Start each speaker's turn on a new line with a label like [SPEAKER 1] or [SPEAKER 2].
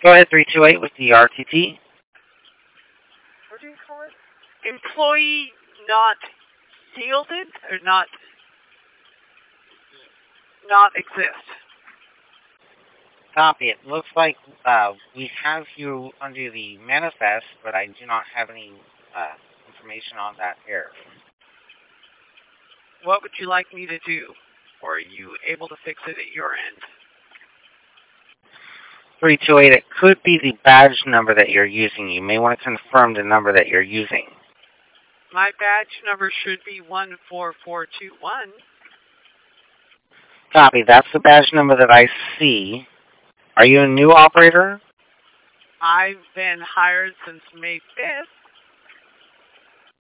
[SPEAKER 1] Go ahead, 328 with the RTT.
[SPEAKER 2] What do you call it? Employee not yielded or not exist.
[SPEAKER 1] Copy. It looks like we have you under the manifest, but I do not have any information on that error.
[SPEAKER 2] What would you like me to do? Or are you able to fix it at your end?
[SPEAKER 1] 328, it could be the badge number that you're using. You may want to confirm the number that you're using.
[SPEAKER 2] My badge number should be 14421.
[SPEAKER 1] Copy. That's the badge number that I see. Are you a new operator?
[SPEAKER 2] I've been hired since May 5th.